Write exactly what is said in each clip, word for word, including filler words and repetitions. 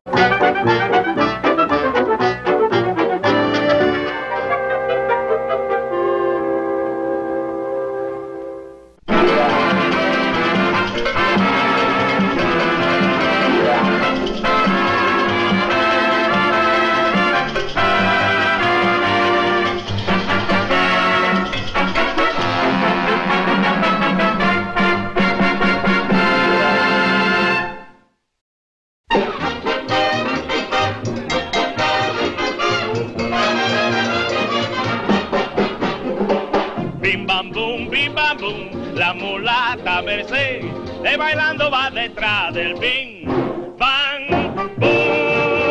La mulata Merced, de bailando va detrás del bing, bang, boom.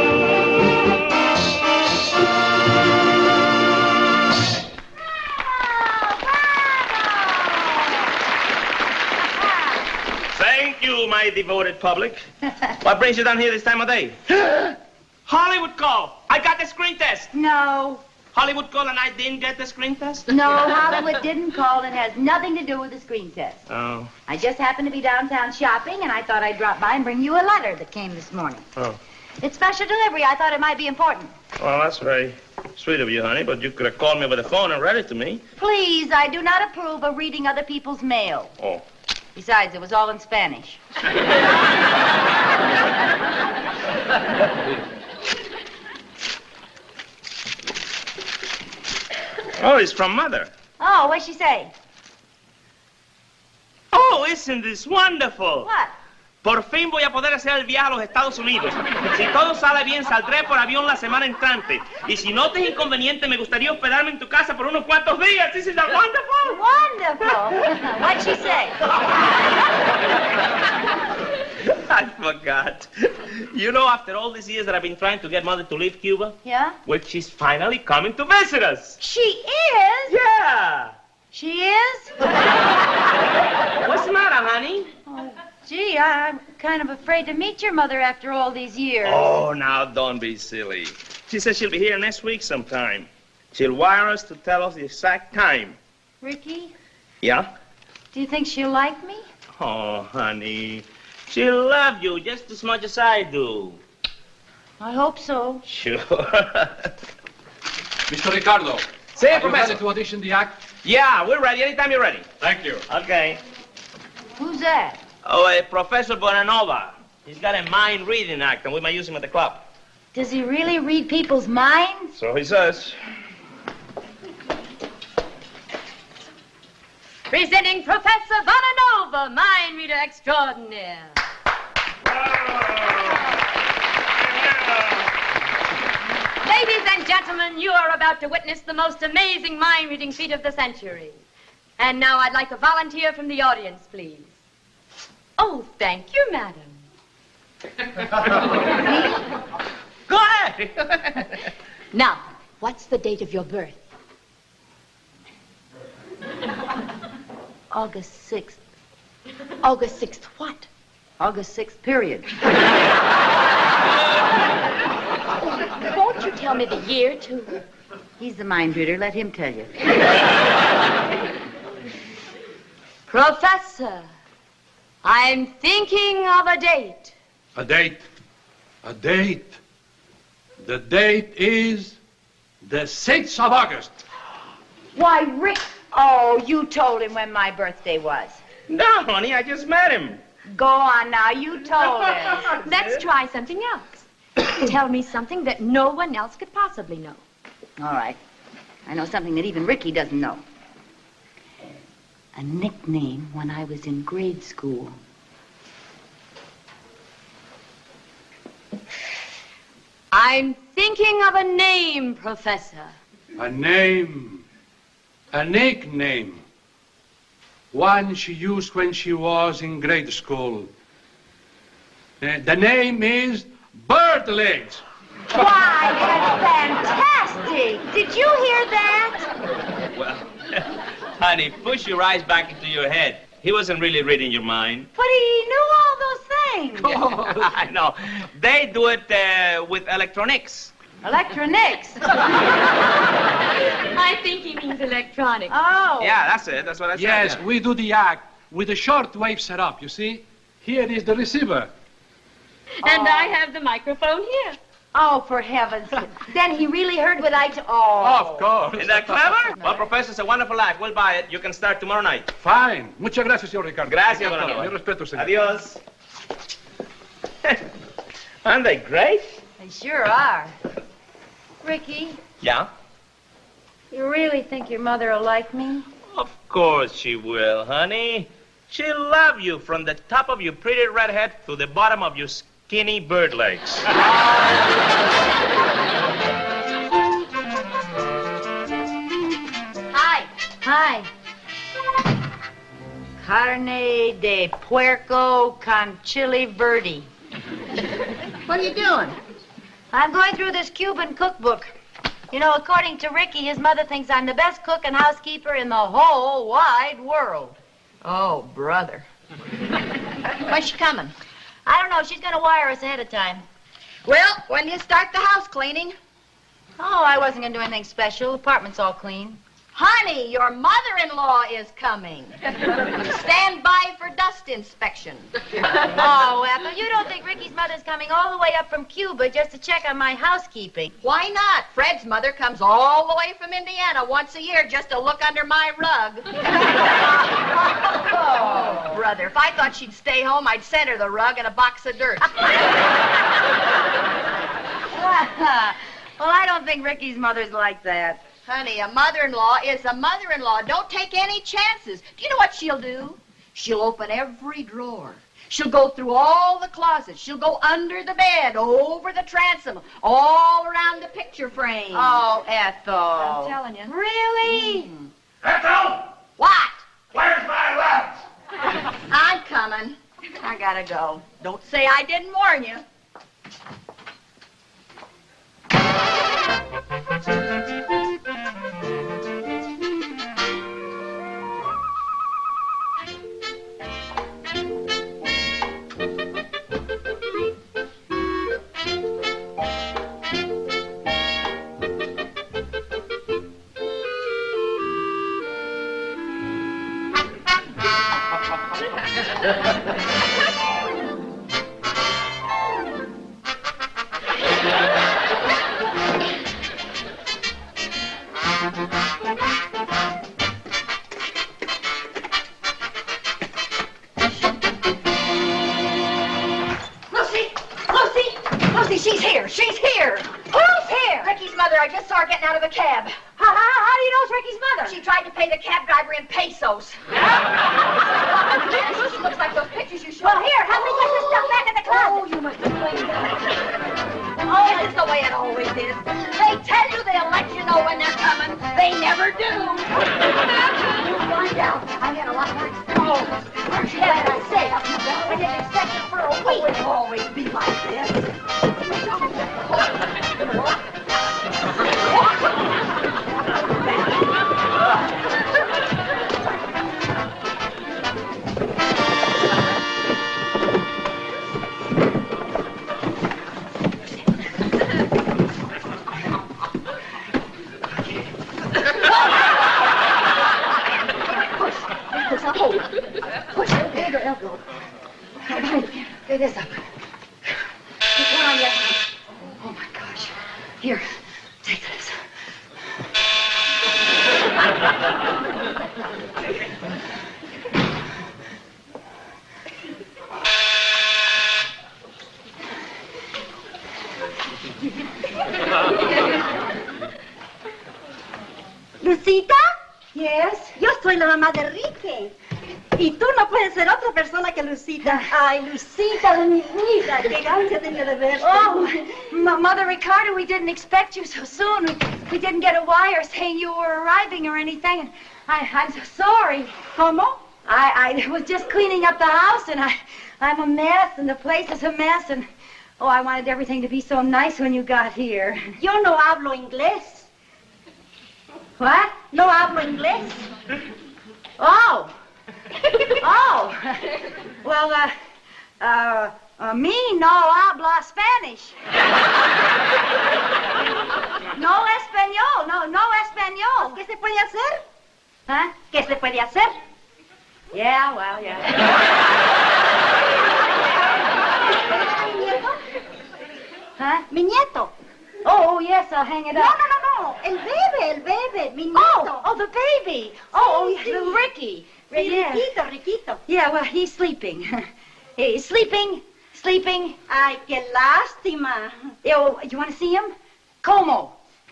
Thank you, my devoted public. What brings you down here this time of day? Hollywood call. I got the screen test. No. Hollywood called and I didn't get the screen test? No, Hollywood didn't call and has nothing to do with the screen test. Oh. I just happened to be downtown shopping, and I thought I'd drop by and bring you a letter that came this morning. Oh. It's special delivery. I thought it might be important. Well, that's very sweet of you, honey, but you could have called me over the phone and read it to me. Please, I do not approve of reading other people's mail. Oh. Besides, it was all in Spanish. Oh, it's from Mother. Oh, what'd she say? Oh, isn't this wonderful? What? Por fin voy a poder hacer el viaje a los Estados Unidos. Si todo sale bien, saldré por avión la semana entrante. Y si no te es inconveniente, me gustaría hospedarme en tu casa por unos cuantos días. Isn't that wonderful? Wonderful. What'd she say? I forgot. You know, after all these years that I've been trying to get Mother to leave Cuba? Yeah? Well, she's finally coming to visit us. She is? Yeah. She is? What's the matter, honey? Oh, gee, I, I'm kind of afraid to meet your mother after all these years. Oh, now don't be silly. She says she'll be here next week sometime. She'll wire us to tell us the exact time. Ricky? Yeah? Do you think she'll like me? Oh, honey. She'll love you just as much as I do. I hope so. Sure. Mister Ricardo. Say, are Professor. you ready to audition the act? Yeah, we're ready. Anytime you're ready. Thank you. Okay. Who's that? Oh, uh, Professor Bonanova. He's got a mind-reading act, and we might use him at the club. Does he really read people's minds? So he says. Presenting Professor Bonanova, mind reader extraordinaire. Ladies and gentlemen, you are about to witness the most amazing mind-reading feat of the century. And now I'd like a volunteer from the audience, please. Oh, thank you, madam. Go ahead. Now, what's the date of your birth? August sixth. August sixth what? August sixth, period. Won't you tell me the year, too? He's the mind reader. Let him tell you. Professor, I'm thinking of a date. A date. A date. The date is the sixth of August. Why, Rick... Oh, you told him when my birthday was. No, honey, I just met him. Go on now, you told him. Let's try something else. Tell me something that no one else could possibly know. All right. I know something that even Ricky doesn't know. A nickname when I was in grade school. I'm thinking of a name, Professor. A name. A nickname. One she used when she was in grade school. Uh, the name is Bird Legs. Why, that's fantastic. Did you hear that? Well, honey, push your eyes back into your head. He wasn't really reading your mind. But he knew all those things. Yeah, I know. They do it uh, with electronics. Electronics. I think he means electronics. Oh. Yeah, that's it. That's what I said. Yes, yeah. we do the act with a short wave setup, you see? Here is the receiver. And Oh. I have the microphone here. Oh, for heaven's sake. Then he really heard what I... T- oh. Of course. Isn't that clever? Well, Professor, it's a wonderful act. We'll buy it. You can start tomorrow night. Fine. Muchas gracias, señor Ricardo. Gracias, Mi don Aníbal. respeto, señor. Adios. Aren't they great? They sure are. Ricky, Yeah? you really think your mother will like me? Of course she will, honey. She'll love you from the top of your pretty red head to the bottom of your skinny bird legs. Hi. Hi. Carne de puerco con chili verde. What are you doing? I'm going through this Cuban cookbook. You know, according to Ricky, his mother thinks I'm the best cook and housekeeper in the whole wide world. Oh, brother. When's she coming? I don't know. She's going to wire us ahead of time. Well, when do you start the house cleaning? Oh, I wasn't going to do anything special. The apartment's all clean. Honey, your mother-in-law is coming. Stand by for dust inspection. Oh, Ethel, you don't think Ricky's mother's coming all the way up from Cuba just to check on my housekeeping? Why not? Fred's mother comes all the way from Indiana once a year just to look under my rug. Oh, brother, if I thought she'd stay home, I'd send her the rug and a box of dirt. Well, I don't think Ricky's mother's like that. Honey, a mother-in-law is a mother-in-law. Don't take any chances. Do you know what she'll do? She'll open every drawer. She'll go through all the closets. She'll go under the bed, over the transom, all around the picture frame. Oh, Ethel. I'm telling you. Really? Ethel! What? Where's my lunch? I'm coming. I gotta go. Don't say I didn't warn you. Lucy! Lucy! Lucy, she's here! She's here! Who's here? Ricky's mother. I just saw her getting out of the cab. How, how, how do you know it's Ricky's mother? She tried to pay the cab driver in pesos. She looks like those pictures you showed. Well, here, help me put this stuff back in the closet. Oh, you must have cleaned it. Oh, this is the way it always is. They tell you they'll let you know when they're coming. They never do. You'll find out. I had a lot more experience. Oh, aren't you glad I said? I didn't expect it for a week. Oh, it'll always be like this. Push it. There you go, elbow. Get this up. Keep one on your hand. Oh, my gosh. Here, take this. ¿Lucita? Yes? Yo soy la mamá de Enrique. Y tú no puedes ser otra persona que Lucita. Ay, Lucita de mi vida. Qué ganas tenía de verte. Oh, M- Mother Ricardo, we didn't expect you so soon. We, we didn't get a wire saying you were arriving or anything. And I, I'm so sorry. ¿Cómo? I, I was just cleaning up the house, and I, I'm a mess, and the place is a mess, and oh, I wanted everything to be so nice when you got here. Yo no hablo inglés. What? No hablo inglés. Oh. Oh. Well, uh, uh, uh, me no habla Spanish. No español, no, no español. ¿Qué se puede hacer? Huh? ¿Qué se puede hacer? Yeah, well, yeah. I'll hang it No, up. no, no, no. El bebé, el bebé, mi nieto. Oh, oh, the baby. Oh, oh, Sí, little sí. Ricky. Sí, Yeah. Riquito, Riquito. Yeah, well, he's sleeping. He's sleeping, sleeping. Ay, qué lástima. Oh, you want to see him? Como.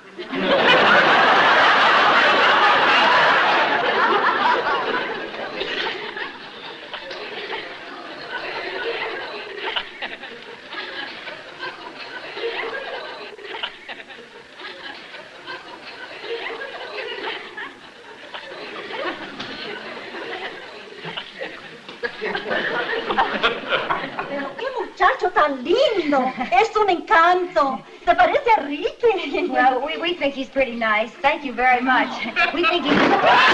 Pero qué muchacho tan lindo. Es un encanto. ¿Te parece a Ricky? Well, we, we think he's pretty nice. Thank you very much. We think he's...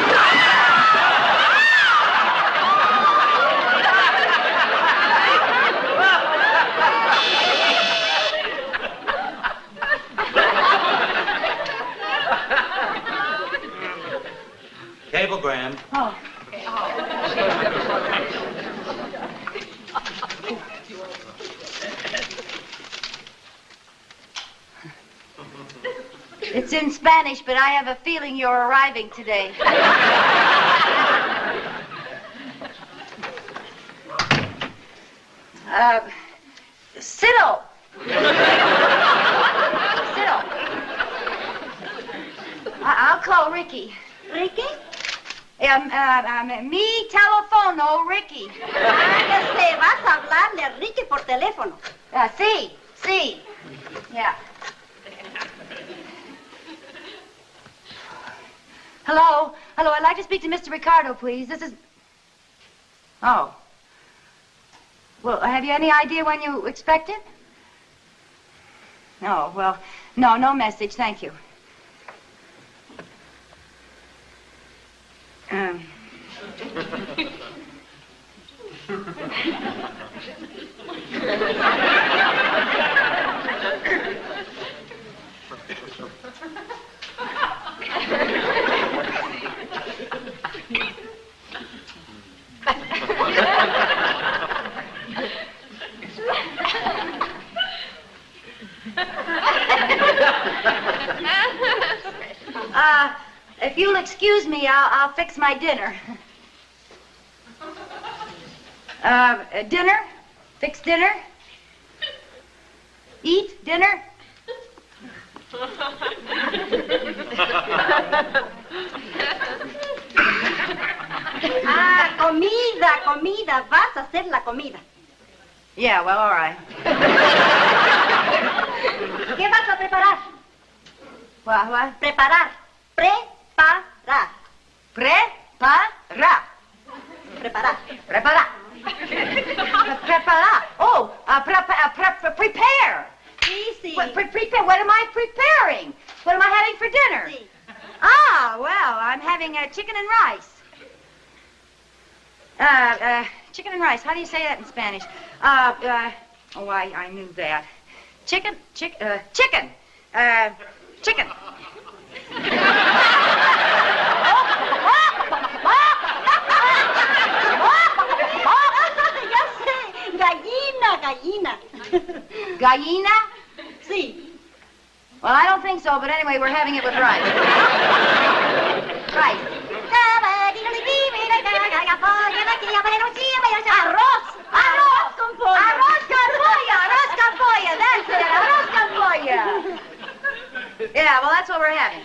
Cablegram. Oh. It's in Spanish, but I have a feeling you're arriving today. uh, Siddle. Siddle. I- I'll call Ricky. ¿Ricky? Um, uh, um, mi telefono, Ricky. Ándese, vas a hablarle a Ricky por teléfono. Uh, sí, sí. Yeah. Hello? Hello, I'd like to speak to Mister Ricardo, please. This is... Oh. Well, have you any idea when you expect it? No, well, no, no message, thank you. Um... Uh, if you'll excuse me, I'll, I'll fix my dinner. Uh, uh, dinner? Fix dinner? Eat dinner? Ah, comida, comida. Vas a hacer la comida. Yeah, well, all right. ¿Qué vas a preparar? What, what? Preparar. Preparar. Prepara. Preparar. Prepara. Prepara. Oh, uh, pre- uh, pre- pre- prepare. Sí, sí. What, pre- prepare. What am I preparing? What am I having for dinner? Sí. Ah, well, I'm having uh, chicken and rice. Uh, uh, chicken and rice. How do you say that in Spanish? Uh, uh, oh, I, I knew that. Chicken, chick, uh, chicken, uh, chicken. Ya sé. Gallina, gallina. Gallina? Sí. Well, I don't think so, but anyway, we're having it with rice. Rice. Arroz. Arroz con pollo. Arroz con pollo, arroz con pollo, that's it, arroz con pollo. Yeah, well, that's what we're having.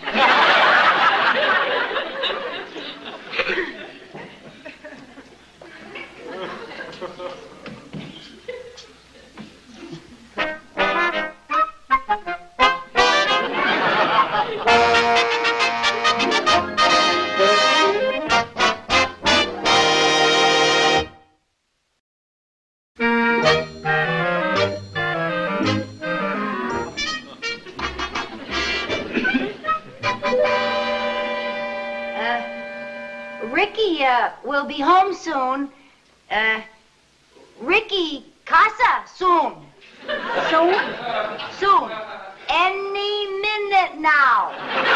Ricky uh, will be home soon. Uh, Ricky casa soon. Soon? Soon. Any minute now.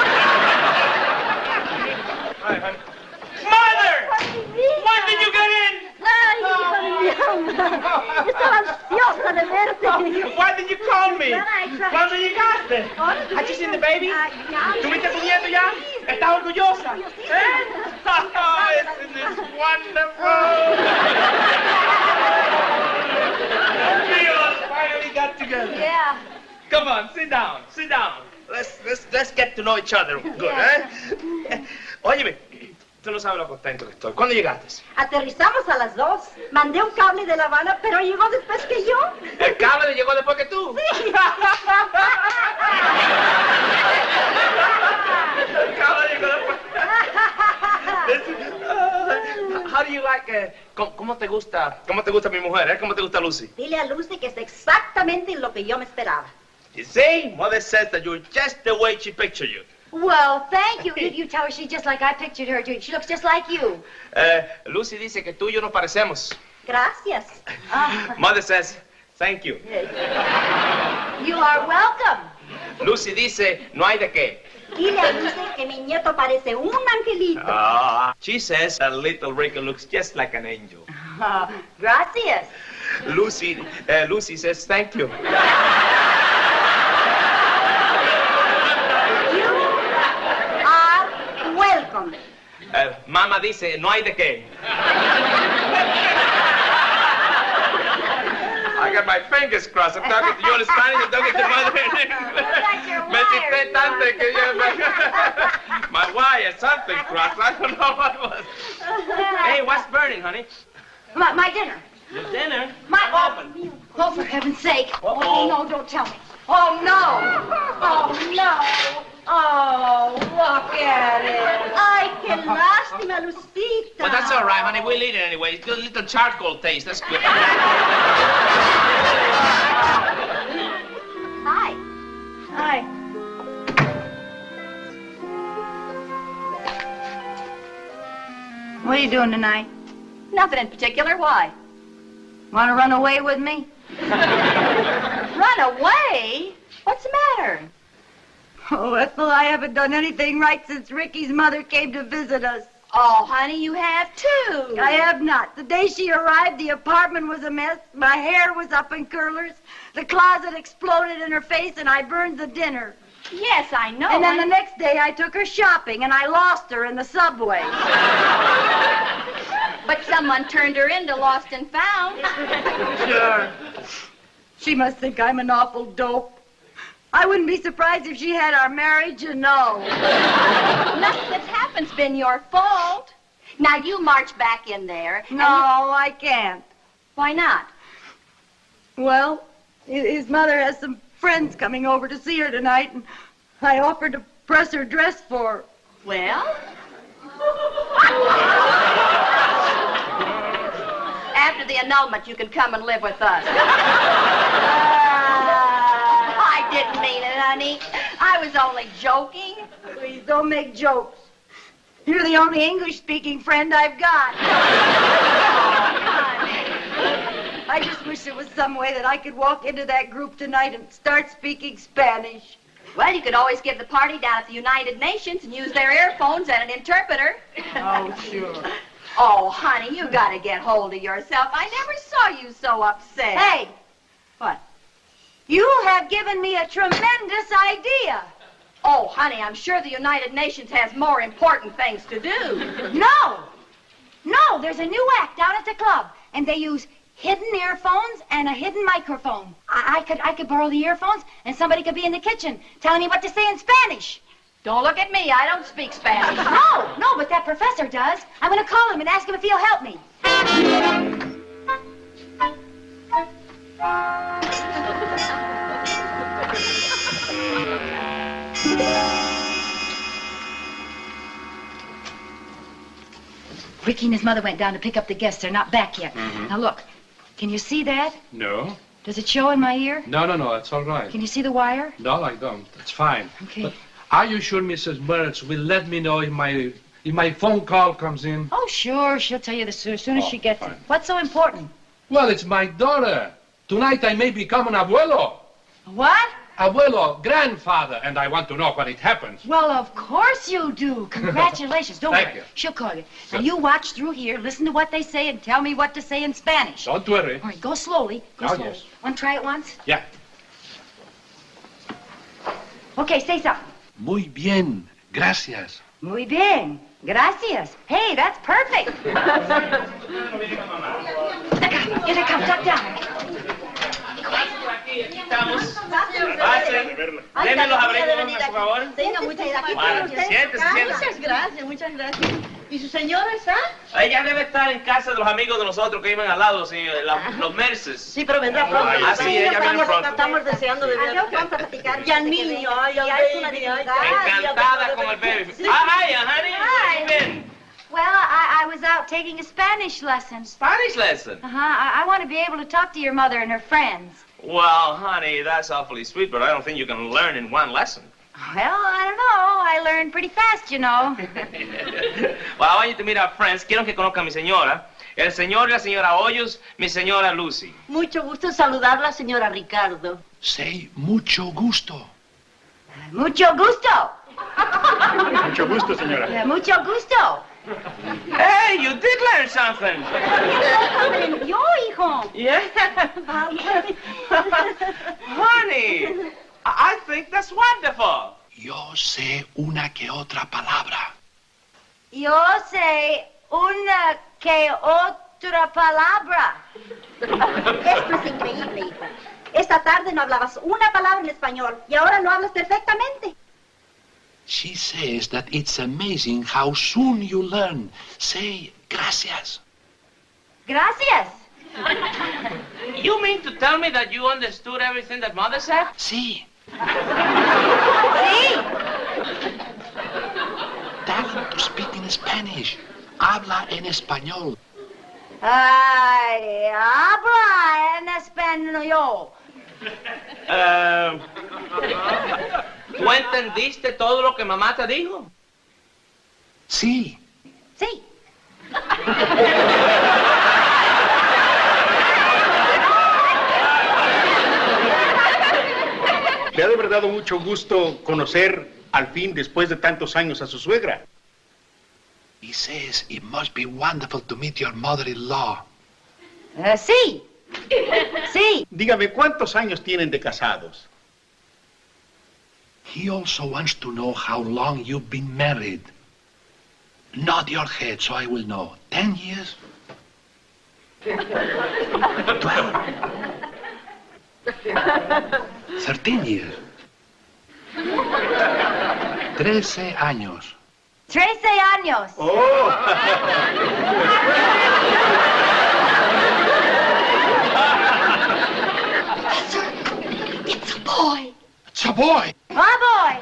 Mother! When did you get in? Ay, hijo mío. Estaba ansiosa de verte. Why did you call me? Well, I tried. ¿Cuándo llegaste? Ahora, Has you seen the baby? Ah, ya. ¿Tuviste tu nieto ya? ¿Estás orgullosa? ¿Eh? Oh, isn't this wonderful? We all finally got together. Yeah. Come on, sit down, sit down. Let's, let's, let's get to know each other good, ¿eh? Óyeme, tú no sabes lo contento que estoy. ¿Cuándo llegaste? Aterrizamos a las dos. Mandé un cable de La Habana, pero llegó después que yo. ¿El cable llegó después que tú? Sí. El cable llegó después. How do you like, uh, ¿cómo, ¿Cómo te gusta, cómo te gusta mi mujer, eh? ¿Cómo te gusta Lucy? Dile a Lucy que es exactamente lo que yo me esperaba. You see, Mother says that you're just the way she pictured you. Well, thank you. You, you tell her she's just like I pictured her. too. She looks just like you. Uh, Lucy dice que tú y yo nos parecemos. Gracias. Ah. Mother says, thank you. You are welcome. Lucy dice, no hay de qué. Dile a Lucy que mi nieto parece un angelito. Ah, she says that little Rico looks just like an angel. Uh, gracias. Lucy, uh, Lucy says, thank you. Welcome. Uh, Mama dice, no hay de qué. I got my fingers crossed. I'm talking to you in Spanish, I'm talking to Mother in English. Me cité tanto que yo... My wire, something crossed. I don't know what it was. Hey, what's burning, honey? My, my dinner. Your dinner? My oven. Oh, for heaven's sake. Uh-oh. Oh, no, don't tell me. Oh, no. Oh, no. Oh, look at it. Ay, qué lástima, Lucita. But that's all right, honey. We'll eat it anyway. It's got a little charcoal taste. That's good. Hi. Hi. What are you doing tonight? Nothing in particular. Why? Want to run away with me? Run away? What's the matter? Oh, Ethel, I haven't done anything right since Ricky's mother came to visit us. Oh, honey, you have too. I have not. The day she arrived, the apartment was a mess. My hair was up in curlers. The closet exploded in her face, and I burned the dinner. Yes, I know. And then the honey. next day, I took her shopping, and I lost her in the subway. But someone turned her into Lost and Found. Sure. She must think I'm an awful dope. I wouldn't be surprised if she had our marriage, you know. Nothing that's happened's been your fault. Now, you march back in there. and No, I can't. Why not? Well, hi- his mother has some friends coming over to see her tonight, and I offered to press her dress for her. Well? After the annulment, you can come and live with us. I didn't mean it, honey. I was only joking. Please don't make jokes. You're the only English-speaking friend I've got. I just wish there was some way that I could walk into that group tonight and start speaking Spanish. Well, you could always give the party down at the United Nations and use their earphones and an interpreter. Oh, sure. Oh, honey, you gotta get hold of yourself. I never saw you so upset. Hey, What? you have given me a tremendous idea. Oh, honey, I'm sure the United Nations has more important things to do. No. No, there's a new act down at the club, and they use hidden earphones and a hidden microphone. I, I could I could borrow the earphones, and somebody could be in the kitchen telling me what to say in Spanish. Don't look at me. I don't speak Spanish. No, no, but that professor does. I'm going to call him and ask him if he'll help me. Ricky and his mother went down to pick up the guests. They're not back yet. Mhm. Now, look. Can you see that? No. Does it show in my ear? No, no, no, that's all right. Can you see the wire? No, I don't. That's fine. Okay. But are you sure Missus Mertz will let me know if my if my phone call comes in? Oh, sure. She'll tell you this as soon as Oh, she gets fine. it. What's so important? Well, it's my daughter. Tonight I may become an abuelo. What? Abuelo, grandfather, and I want to know when it happens. Well, of course you do. Congratulations. Don't Thank worry. you. She'll call you. Now, you watch through here, listen to what they say, and tell me what to say in Spanish. Don't worry. All right, go slowly. Go Oh, slowly. yes. Want to try it once? Yeah. Okay, say something. Muy bien. Gracias. Muy bien. Gracias. Hey, that's perfect. Here they come. Duck down. Aquí, aquí estamos. Pasen. Denme los abrigos, por favor. Tenga muchas gracias. Bueno, siéntese, siéntese. Muchas gracias, muchas gracias. ¿Y su señora está? Ella debe estar en casa de los amigos de nosotros que iban al lado, señor, la- los Merces. Sí, pero vendrá pronto. Ah, sí, ella viene estamos, pronto. estamos deseando de ver. Adiós, vamos a platicar. Y al niño, ay, al Ya es una baby, ay, dignidad. Encantada con el baby. Ah, hi, honey. Hi. How you been? Well, I, I was out taking a Spanish lesson. Spanish lesson. Uh-huh. I, I want to be able to talk to your mother and her friends. Well, honey, that's awfully sweet, but I don't think you can learn in one lesson. Well, I don't know. I learn pretty fast, you know. Well, I want you to meet our friends. Quiero que conozca a mi señora. El señor y la señora Hoyos, mi señora Lucy. Mucho gusto en saludarla, señora Ricardo. Say mucho gusto. Mucho gusto. Mucho gusto, señora. Yeah, mucho gusto. Hey, you did learn something. Yo, hijo. Yeah. Honey, I think that's wonderful. Yo sé una que otra palabra. Yo sé una que otra palabra. Esto es increíble, hijo. Esta tarde no hablabas una palabra en español y ahora lo hablas perfectamente. She says that it's amazing how soon you learn. Say gracias. Gracias. You mean to tell me that you understood everything that Mother said? Sí. Sí. Tell him to speak in Spanish. Habla en español. Ay, habla en español. Uh, ¿Tú entendiste todo lo que mamá te dijo? Sí. Sí. Le ha de verdad dado mucho gusto conocer al fin, después de tantos años, a su suegra. He says it must be wonderful to meet your mother-in-law. Uh, sí. Sí. Dígame, ¿cuántos años tienen de casados? He also wants to know how long you've been married. Nod your head so I will know. Ten years? Twelve? Thirteen years? Trece años. Trece años. ¡Oh! It's a boy. It's a boy. Oh, boy.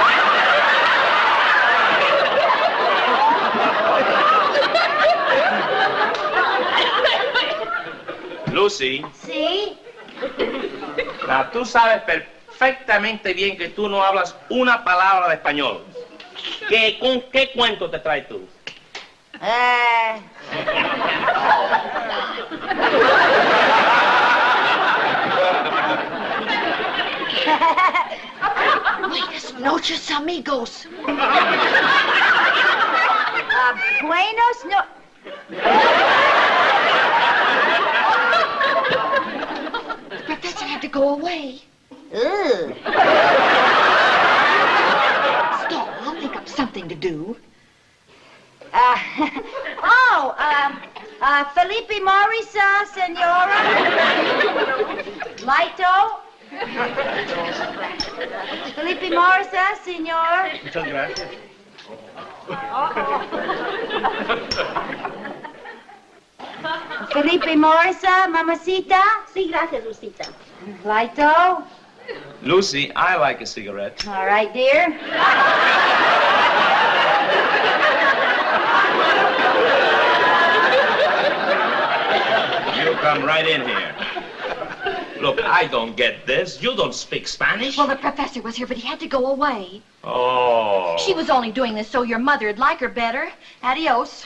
Lucy, Sí. now, tú sabes perfectamente bien que tú no hablas una palabra de español. ¿Qué, con qué cuento te traes tú? Eh. Buenas noches, amigos. Uh, buenos no. The professor had to go away. Ugh. Stop, I'll think up something to do. Uh, oh, um, uh, Felipe Morris, uh, senora. Lito. Felipe Morris, uh, senor. Muchas gracias. Felipe Morris, uh, mamacita. Sí, gracias, Lucita. Lito. Lucy, I like a cigarette. All right, dear. You come right in here. Look, I don't get this. You don't speak Spanish? Well, the professor was here, but he had to go away. Oh. She was only doing this so your mother'd like her better. Adios.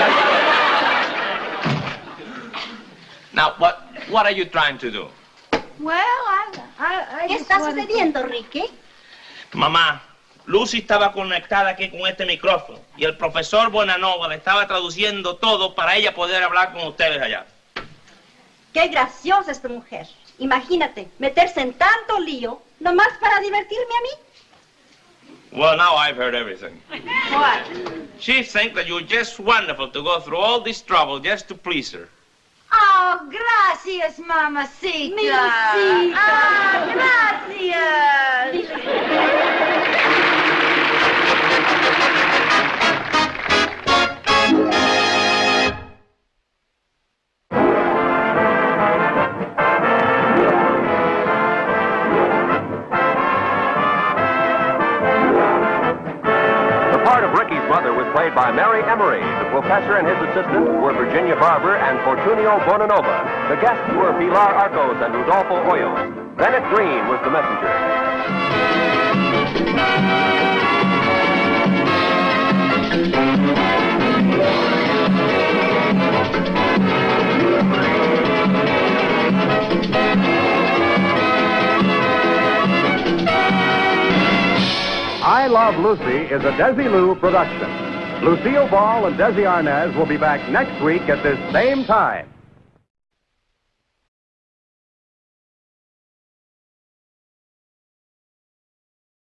Now, what, what are you trying to do? Well, I, I, I ¿Qué just está wanted to- sucediendo, Ricky? Mamá, Lucy estaba conectada aquí con este micrófono y el profesor Bonanova le estaba traduciendo todo para ella poder hablar con ustedes allá. Qué graciosa esta mujer. Imagínate, meterse en tanto lío, nomás para divertirme a mí. Well, now I've heard everything. What? She thinks that you're just wonderful to go through all this trouble just to please her. Oh, gracias, mamacita. Mi Lucita. Ah, gracias. The part of Ricky's mother was played by Mary Emery. The professor and his assistants were Virginia Barber and Fortunio Bonanova. The guests were Pilar Arcos and Rudolfo Hoyos. Bennett Green was the messenger. I Love Lucy is a Desilu production. Lucille Ball and Desi Arnaz will be back next week at this same time.